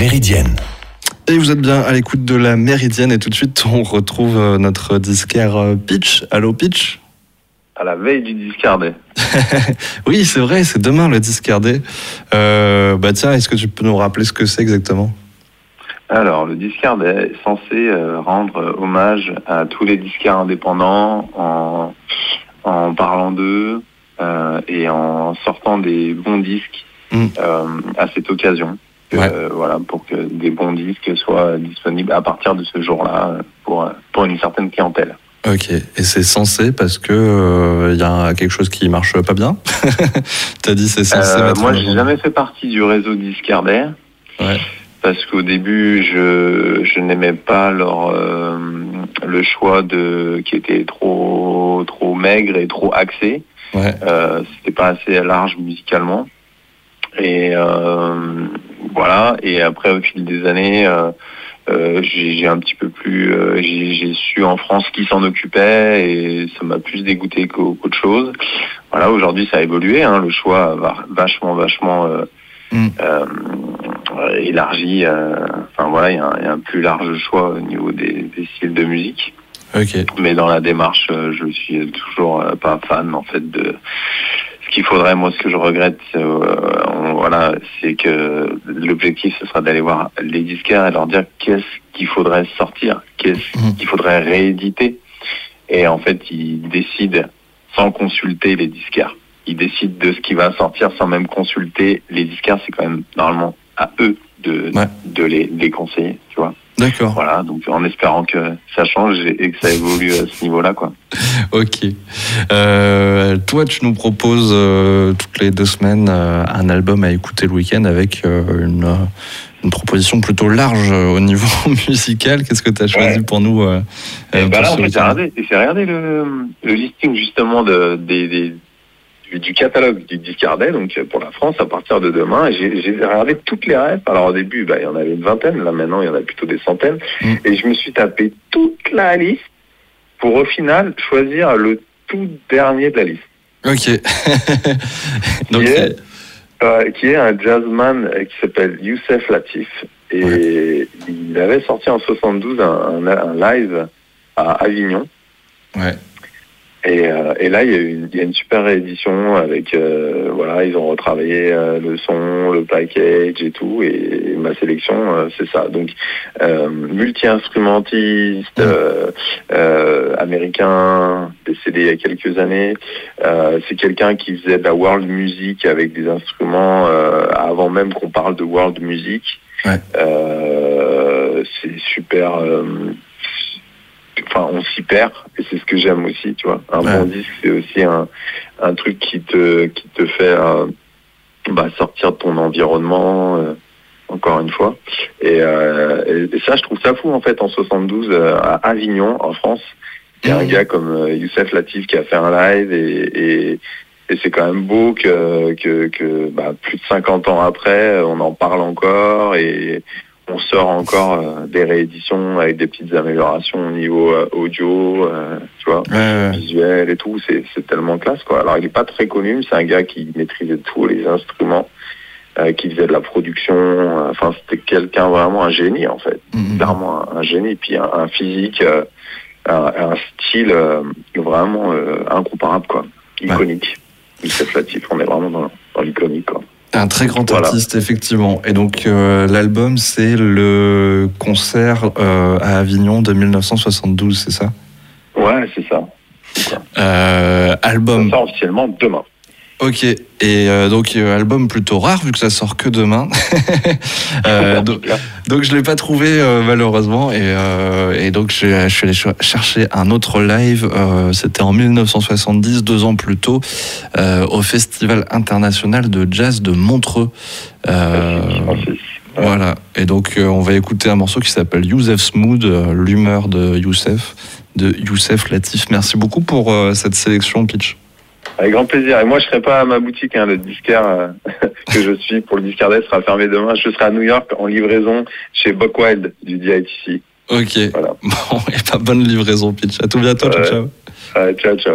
Méridienne. Et vous êtes bien à l'écoute de la Méridienne et tout de suite on retrouve notre disquaire Pitch. Allô Pitch ? À la veille du Discardet. Oui, c'est vrai, c'est demain le Discardet. Tiens, est-ce que tu peux nous rappeler ce que c'est exactement ? Alors, le Discardet est censé rendre hommage à tous les disquaires indépendants en parlant d'eux et en sortant des bons disques à cette occasion. Pour que des bons disques soient disponibles à partir de ce jour-là pour une certaine clientèle. Ok, et c'est censé parce que y a quelque chose qui marche pas bien. T'as dit c'est censé. Moi, j'ai jamais fait partie du réseau Discardet. Ouais. Parce qu'au début, je n'aimais pas le choix qui était trop maigre et trop axé. Ouais. C'était pas assez large musicalement. Et voilà. Et après, au fil des années, j'ai un petit peu plus, j'ai su en France qui s'en occupait et ça m'a plus dégoûté qu'autre chose. Voilà. Aujourd'hui, ça a évolué. Le choix a vachement élargi. Il y a un plus large choix au niveau des styles de musique. Okay. Mais dans la démarche, je suis toujours pas fan en fait de ce qu'il faudrait. Moi, ce que je regrette, c'est que l'objectif ce sera d'aller voir les disquaires et leur dire qu'est-ce qu'il faudrait sortir, qu'est-ce qu'il faudrait rééditer. Et en fait, ils décident sans consulter les disquaires. Ils décident de ce qui va sortir sans même consulter les disquaires. C'est quand même normalement à eux de les conseiller, tu vois. D'accord. Voilà, donc en espérant que ça change et que ça évolue à ce niveau-là, quoi. Ok. Toi, tu nous proposes toutes les 2 semaines un album à écouter le week-end avec une proposition plutôt large au niveau musical. Qu'est-ce que tu as choisi pour nous j'ai regardé le listing justement du catalogue du Discardet, donc pour la France à partir de demain. J'ai regardé toutes les rêves. Alors au début, il y en avait une vingtaine. Là maintenant, il y en a plutôt des centaines. Et je me suis tapé toute la liste pour au final choisir le tout dernier de la liste. Ok. Donc qui est un jazzman qui s'appelle Youssef Latif. Et il avait sorti en 72 un live à Avignon. Ouais. Et là, il y a une super réédition avec, ils ont retravaillé le son, le package et tout, et ma sélection, c'est ça. Donc, multi-instrumentiste, américain, décédé il y a quelques années. C'est quelqu'un qui faisait de la world music avec des instruments avant même qu'on parle de world music. Ouais. C'est super... on s'y perd et c'est ce que j'aime aussi, tu vois. Bon disque, c'est aussi un truc qui te fait sortir de ton environnement, encore une fois. Et ça, je trouve ça fou en fait. En 72, à Avignon, en France, il y a un gars comme Youssef Latif qui a fait un live et c'est quand même beau que plus de 50 ans après, on en parle encore et on sort encore des rééditions avec des petites améliorations au niveau audio, tu vois, visuel et tout. C'est tellement classe, quoi. Alors, il est pas très connu, mais c'est un gars qui maîtrisait tous les instruments, qui faisait de la production. C'était quelqu'un vraiment un génie, en fait. Clairement un génie. Puis un physique, un style vraiment incomparable, quoi. Iconique. Youssef Latif, on est vraiment dans l'iconique, quoi. Un très grand artiste, effectivement. Et donc, l'album, c'est le concert à Avignon de 1972, c'est ça ? Ouais, c'est ça. Album. Ça sort officiellement demain. Ok, et donc album plutôt rare vu que ça sort que demain. Donc je l'ai pas trouvé malheureusement et donc je suis allé chercher un autre live. C'était en 1970, 2 ans plus tôt, au Festival international de jazz de Montreux. Voilà. Et donc on va écouter un morceau qui s'appelle Youssef's Mood, l'humeur de Youssef Latif. Merci beaucoup pour cette sélection, Pitch. Avec grand plaisir. Et moi, je serai pas à ma boutique. Le disquaire que je suis pour le Discardet sera fermé demain. Je serai à New York en livraison chez Buckwild du DITC. Ok. Voilà. Bon, et pas bonne livraison, Pitch. À tout bientôt. Ciao. Ciao.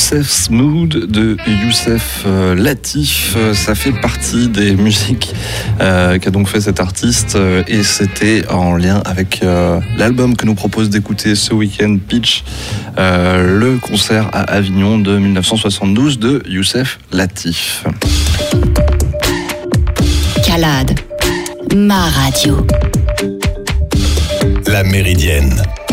Youssef's Mood de Youssef Latif. Ça fait partie des musiques qu'a donc fait cet artiste et c'était en lien avec l'album que nous propose d'écouter ce week-end, Pitch, le concert à Avignon de 1972 de Youssef Latif. Calade, ma radio. La Méridienne.